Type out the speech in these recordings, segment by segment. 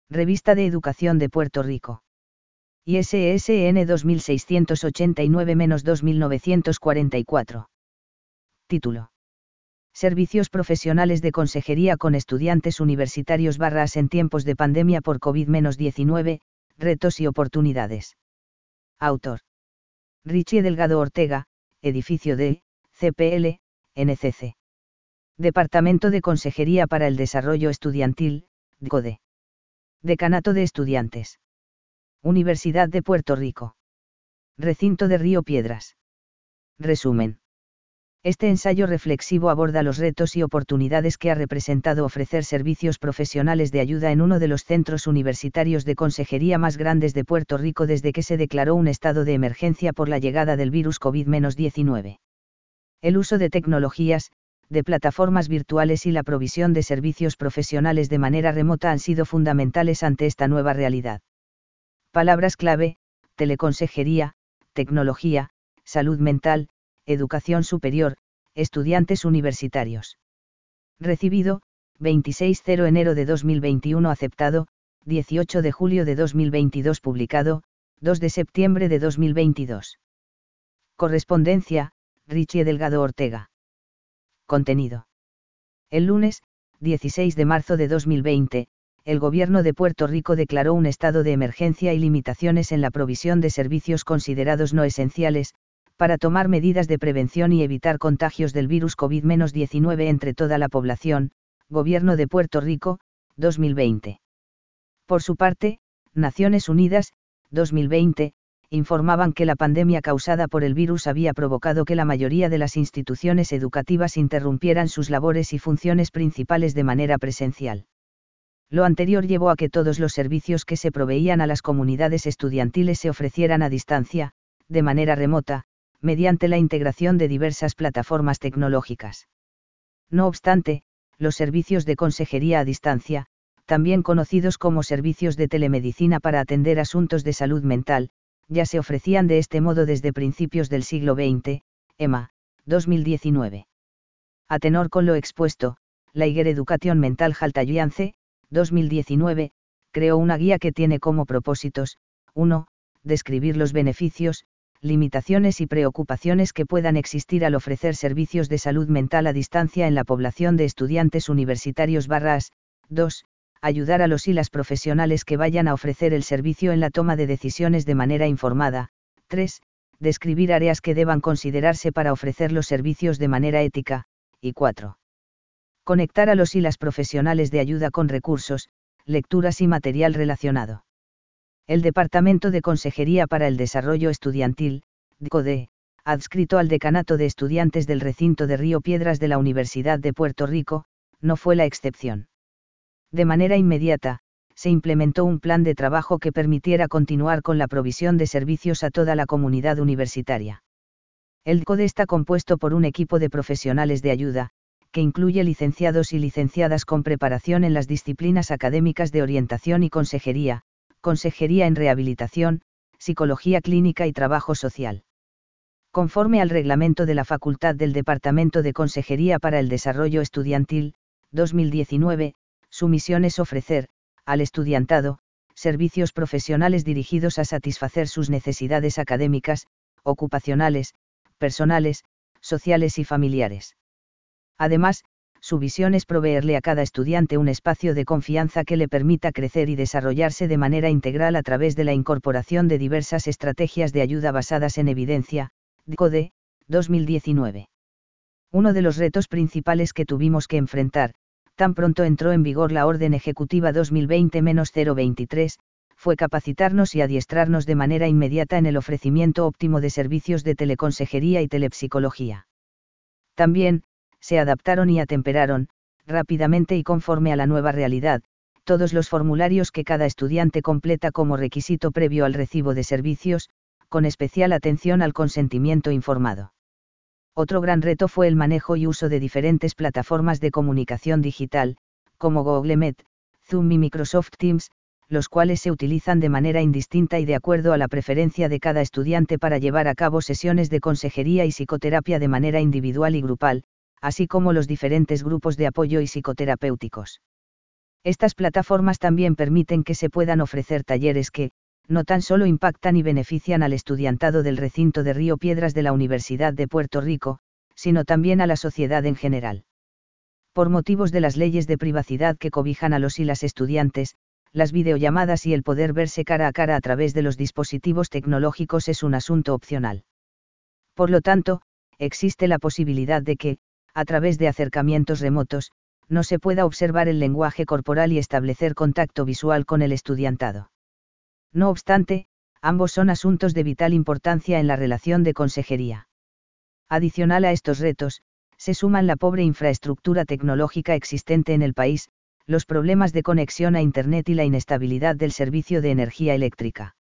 Revista de Educación de Puerto Rico. ISSN 2689-2944. Título. Servicios profesionales de consejería con estudiantes universitarios / en tiempos de pandemia por COVID-19, retos y oportunidades. Autor. Richie Delgado Ortega, edificio de CPL, NCC. Departamento de Consejería para el Desarrollo Estudiantil, DCODE. Decanato de Estudiantes. Universidad de Puerto Rico. Recinto de Río Piedras. Resumen. Este ensayo reflexivo aborda los retos y oportunidades que ha representado ofrecer servicios profesionales de ayuda en uno de los centros universitarios de consejería más grandes de Puerto Rico desde que se declaró un estado de emergencia por la llegada del virus COVID-19. El uso de tecnologías, de plataformas virtuales y la provisión de servicios profesionales de manera remota han sido fundamentales ante esta nueva realidad. Palabras clave: teleconsejería, tecnología, salud mental, educación superior, estudiantes universitarios. Recibido, 26/0 enero de 2021 aceptado, 18 de julio de 2022 publicado, 2 de septiembre de 2022. Correspondencia, Richie Delgado Ortega. Contenido. El lunes, 16 de marzo de 2020, el Gobierno de Puerto Rico declaró un estado de emergencia y limitaciones en la provisión de servicios considerados no esenciales, para tomar medidas de prevención y evitar contagios del virus COVID-19 entre toda la población. Gobierno de Puerto Rico, 2020. Por su parte, Naciones Unidas, 2020, informaban que la pandemia causada por el virus había provocado que la mayoría de las instituciones educativas interrumpieran sus labores y funciones principales de manera presencial. Lo anterior llevó a que todos los servicios que se proveían a las comunidades estudiantiles se ofrecieran a distancia, de manera remota, mediante la integración de diversas plataformas tecnológicas. No obstante, los servicios de consejería a distancia, también conocidos como servicios de telemedicina para atender asuntos de salud mental, ya se ofrecían de este modo desde principios del siglo XX, EMA, 2019. A tenor con lo expuesto, la Higher Education Mental Health Alliance, 2019, creó una guía que tiene como propósitos: 1. Describir los beneficios, limitaciones y preocupaciones que puedan existir al ofrecer servicios de salud mental a distancia en la población de estudiantes universitarios / 2. Ayudar a los y las profesionales que vayan a ofrecer el servicio en la toma de decisiones de manera informada. 3. Describir áreas que deban considerarse para ofrecer los servicios de manera ética. Y 4. Conectar a los y las profesionales de ayuda con recursos, lecturas y material relacionado. El Departamento de Consejería para el Desarrollo Estudiantil, DCODE, adscrito al Decanato de Estudiantes del Recinto de Río Piedras de la Universidad de Puerto Rico, no fue la excepción. De manera inmediata, se implementó un plan de trabajo que permitiera continuar con la provisión de servicios a toda la comunidad universitaria. El DCODE está compuesto por un equipo de profesionales de ayuda, que incluye licenciados y licenciadas con preparación en las disciplinas académicas de orientación y consejería, consejería en rehabilitación, psicología clínica y trabajo social. Conforme al reglamento de la Facultad del Departamento de Consejería para el Desarrollo Estudiantil, 2019, su misión es ofrecer, al estudiantado, servicios profesionales dirigidos a satisfacer sus necesidades académicas, ocupacionales, personales, sociales y familiares. Además, su visión es proveerle a cada estudiante un espacio de confianza que le permita crecer y desarrollarse de manera integral a través de la incorporación de diversas estrategias de ayuda basadas en evidencia. DCODE, 2019. Uno de los retos principales que tuvimos que enfrentar, tan pronto entró en vigor la Orden Ejecutiva 2020-023, fue capacitarnos y adiestrarnos de manera inmediata en el ofrecimiento óptimo de servicios de teleconsejería y telepsicología. También, se adaptaron y atemperaron, rápidamente y conforme a la nueva realidad, todos los formularios que cada estudiante completa como requisito previo al recibo de servicios, con especial atención al consentimiento informado. Otro gran reto fue el manejo y uso de diferentes plataformas de comunicación digital, como Google Meet, Zoom y Microsoft Teams, los cuales se utilizan de manera indistinta y de acuerdo a la preferencia de cada estudiante para llevar a cabo sesiones de consejería y psicoterapia de manera individual y grupal, así como los diferentes grupos de apoyo y psicoterapéuticos. Estas plataformas también permiten que se puedan ofrecer talleres que, no tan solo impactan y benefician al estudiantado del recinto de Río Piedras de la Universidad de Puerto Rico, sino también a la sociedad en general. Por motivos de las leyes de privacidad que cobijan a los y las estudiantes, las videollamadas y el poder verse cara a cara a través de los dispositivos tecnológicos es un asunto opcional. Por lo tanto, existe la posibilidad de que, a través de acercamientos remotos, no se pueda observar el lenguaje corporal y establecer contacto visual con el estudiantado. No obstante, ambos son asuntos de vital importancia en la relación de consejería. Adicional a estos retos, se suman la pobre infraestructura tecnológica existente en el país, los problemas de conexión a Internet y la inestabilidad del servicio de energía eléctrica.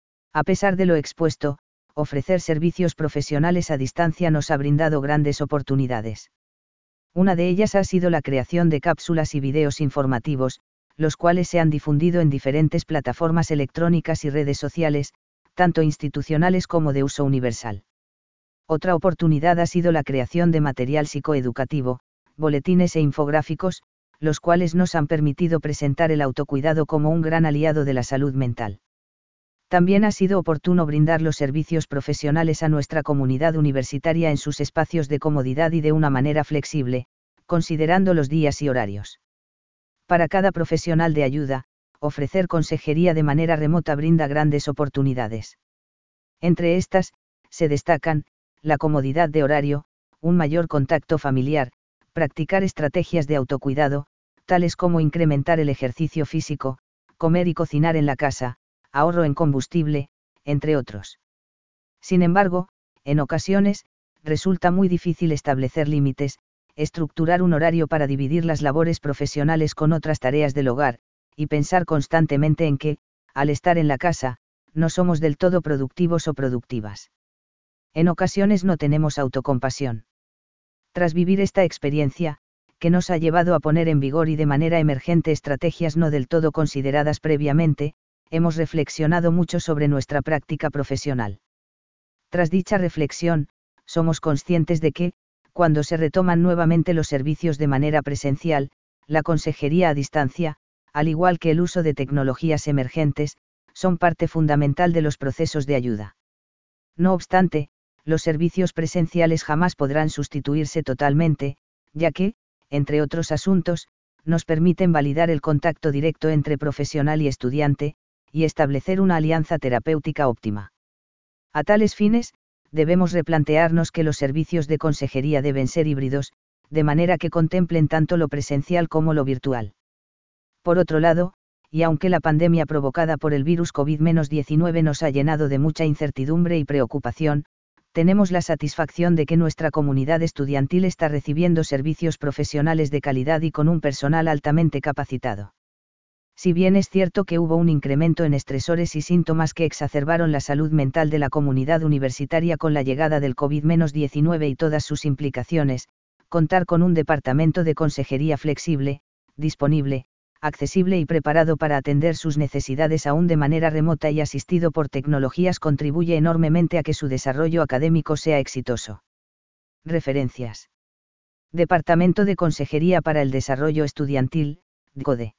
A pesar de lo expuesto, ofrecer servicios profesionales a distancia nos ha brindado grandes oportunidades. Una de ellas ha sido la creación de cápsulas y videos informativos, los cuales se han difundido en diferentes plataformas electrónicas y redes sociales, tanto institucionales como de uso universal. Otra oportunidad ha sido la creación de material psicoeducativo, boletines e infográficos, los cuales nos han permitido presentar el autocuidado como un gran aliado de la salud mental. También ha sido oportuno brindar los servicios profesionales a nuestra comunidad universitaria en sus espacios de comodidad y de una manera flexible, considerando los días y horarios. Para cada profesional de ayuda, ofrecer consejería de manera remota brinda grandes oportunidades. Entre estas, se destacan, la comodidad de horario, un mayor contacto familiar, practicar estrategias de autocuidado, tales como incrementar el ejercicio físico, comer y cocinar en la casa, ahorro en combustible, entre otros. Sin embargo, en ocasiones, resulta muy difícil establecer límites, estructurar un horario para dividir las labores profesionales con otras tareas del hogar, y pensar constantemente en que, al estar en la casa, no somos del todo productivos o productivas. En ocasiones no tenemos autocompasión. Tras vivir esta experiencia, que nos ha llevado a poner en vigor y de manera emergente estrategias no del todo consideradas previamente, hemos reflexionado mucho sobre nuestra práctica profesional. Tras dicha reflexión, somos conscientes de que, cuando se retoman nuevamente los servicios de manera presencial, la consejería a distancia, al igual que el uso de tecnologías emergentes, son parte fundamental de los procesos de ayuda. No obstante, los servicios presenciales jamás podrán sustituirse totalmente, ya que, entre otros asuntos, nos permiten validar el contacto directo entre profesional y estudiante, y establecer una alianza terapéutica óptima. A tales fines, debemos replantearnos que los servicios de consejería deben ser híbridos, de manera que contemplen tanto lo presencial como lo virtual. Por otro lado, y aunque la pandemia provocada por el virus COVID-19 nos ha llenado de mucha incertidumbre y preocupación, tenemos la satisfacción de que nuestra comunidad estudiantil está recibiendo servicios profesionales de calidad y con un personal altamente capacitado. Si bien es cierto que hubo un incremento en estresores y síntomas que exacerbaron la salud mental de la comunidad universitaria con la llegada del COVID-19 y todas sus implicaciones, contar con un departamento de consejería flexible, disponible, accesible y preparado para atender sus necesidades aún de manera remota y asistido por tecnologías contribuye enormemente a que su desarrollo académico sea exitoso. Referencias. Departamento de Consejería para el Desarrollo Estudiantil, DCODE.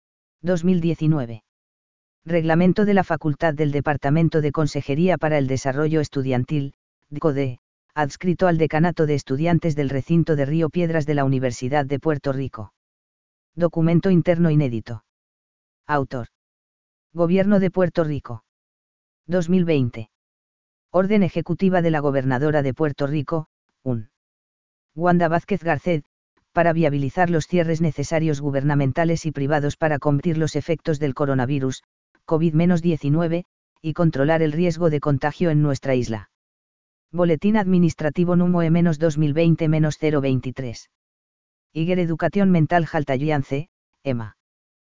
2019. Reglamento de la Facultad del Departamento de Consejería para el Desarrollo Estudiantil, DCODE, adscrito al Decanato de Estudiantes del Recinto de Río Piedras de la Universidad de Puerto Rico. Documento interno inédito. Autor. Gobierno de Puerto Rico. 2020. Orden ejecutiva de la Gobernadora de Puerto Rico, UN. Wanda Vázquez Garcet, para viabilizar los cierres necesarios gubernamentales y privados para combatir los efectos del coronavirus, COVID-19, y controlar el riesgo de contagio en nuestra isla. Boletín Administrativo Número E-2020-023. Iger Educación Mental Haltayance, EMA.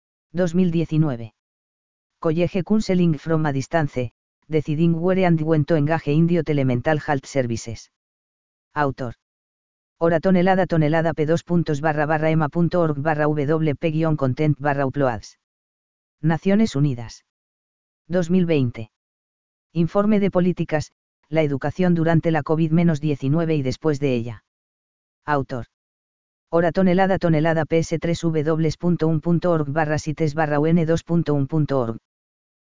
2019. College Counseling from a Distance, Deciding Where and When to Engage Indio Telemental Health Services. Autor. Hora tonelada p2.ema.org/wp-content/uploads. Naciones Unidas. 2020. Informe de Políticas, la educación durante la COVID-19 y después de ella. Autor. hora tonelada ps 3w.1.org/sites/un2.1.org